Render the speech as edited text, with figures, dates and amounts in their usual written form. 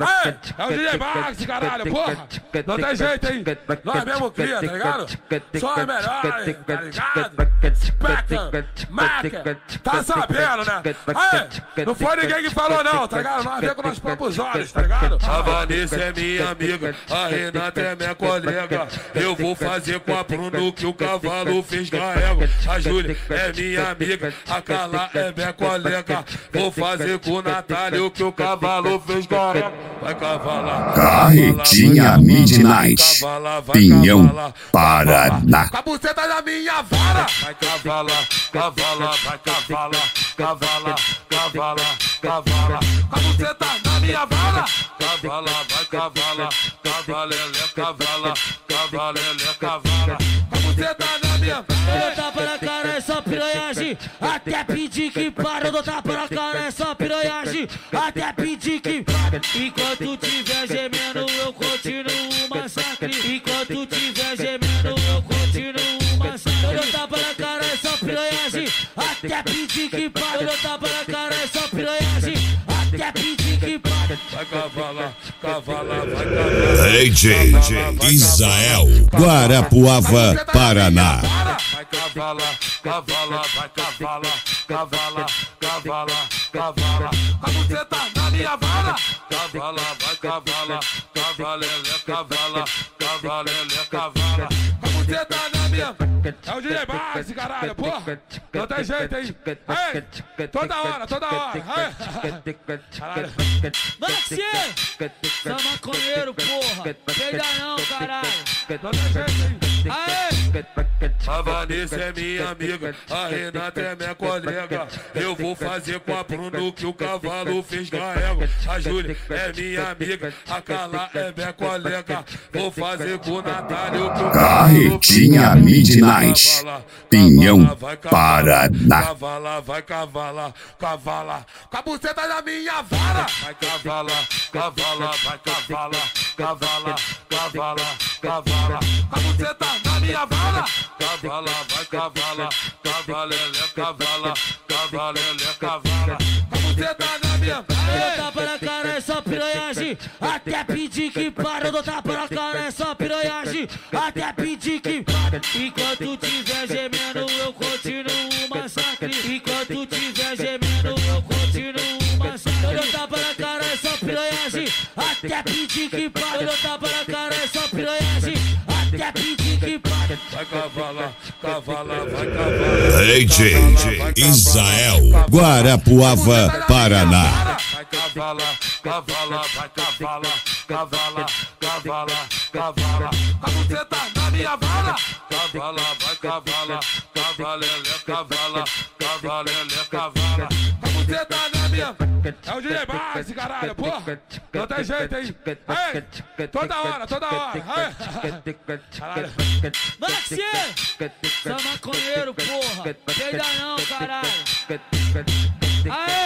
Aê, é o DJ Max, caralho, porra. Não tem jeito, hein? Nós mesmo cria, tá ligado? Só é melhor, tá ligado? Spectre, Mac, tá sabendo, né? Aê, não foi ninguém que falou não, tá ligado? Nós vemos com nossos próprios olhos, tá ligado? A Vanessa é minha amiga, a Renata é minha colega. Eu vou fazer com a Bruno que o cavalo fez carrega. A Júlia é minha amiga, a Carla é minha colega. Vou fazer com o Natália o que o cavalo fez carrega. Vai cavalar, Carretinha Midnight, Pinhão, Paraná. Com a buceta da minha vara. vai cavalar, cavala, vai cavalar, cavala, cavala, cavala. Com a buceta da minha vara. Cavala, vai cavala, cavalele, cavala, cavalele, cavala. Com a buceta da minha vara. Eu tapa na cara, é só piranhagem. Até pedir que para, eu dou tapa na cara, é só piranhagem. Até pedir que para. Enquanto tiver gemendo, eu continuo o massacre. Enquanto tiver gemendo, eu continuo o massacre. Eu dou tapa na cara, é só piranhagem. Até pedir que para. Eu dou tapa na cara, é só piranhagem. Até pedir que para. Vai cavalar, cavala, vai cavalar. DJ Israel, Guarapuava, Paraná. Vai cavalar, cavala, vai cavalar, cavala, cavala, cavala. Com a buceta da minha vara. Cavala, vai cavala, cavalele, cavala, cavalele, cavala. Com a buceta da minha. É o DJ Max, caralho, porra. Não tem jeito, hein? Aê, toda hora, toda hora. Aê. Caralho. Maxi! São maconheiro, porra! Peida não, caralho! Não tem jeito, hein? Aê! A Vanessa é minha amiga, a Renata é minha colega. Eu vou fazer com a Bruno que o cavalo fez carrega. A Júlia é minha amiga, a Carla é minha colega. Vou fazer com o Natália o que o Carretinha Midnight, Pinhão, Paraná. Cavala, vai cavala, cavala. Com a buceta da minha vara. Vai cavala, cavala, vai cavala, cavala, cavala, cavala. Com a buceta da minha vara. Cavala, vai cavala, cavalele, cavala, cavalele, cavala. Com a buceta da minha Eu dou vara. tapa na cara, é só piranhagem. Até pedir que para, eu dou tapa na cara, é só piranhagem. Até pedir que para. Enquanto tiver gemendo, eu continuo o massacre. Enquanto tiver gemendo, eu continuo o massacre. Eu dou tapa na cara, é só piranhagem. Até pedir que para. Eu dou tapa na cara, é só piranhagem. Até pedir que para. Vai cavala, cavala, vai cavala. DJ Israel, Guarapuava, Paraná. Vai cavala, cavala, vai cavala, cavala, cavala, cavala. Com a buceta da minha vara. Cavala, vai cavala, cavalele, cavala, cavalele, cavala. Com a buceta da minha. É o DJ Max, caralho, porra. Não tem jeito, hein? Aê, toda hora, toda hora. Aê. Caralho. Maxi! São maconheiro, porra! Peida não, caralho! Aê!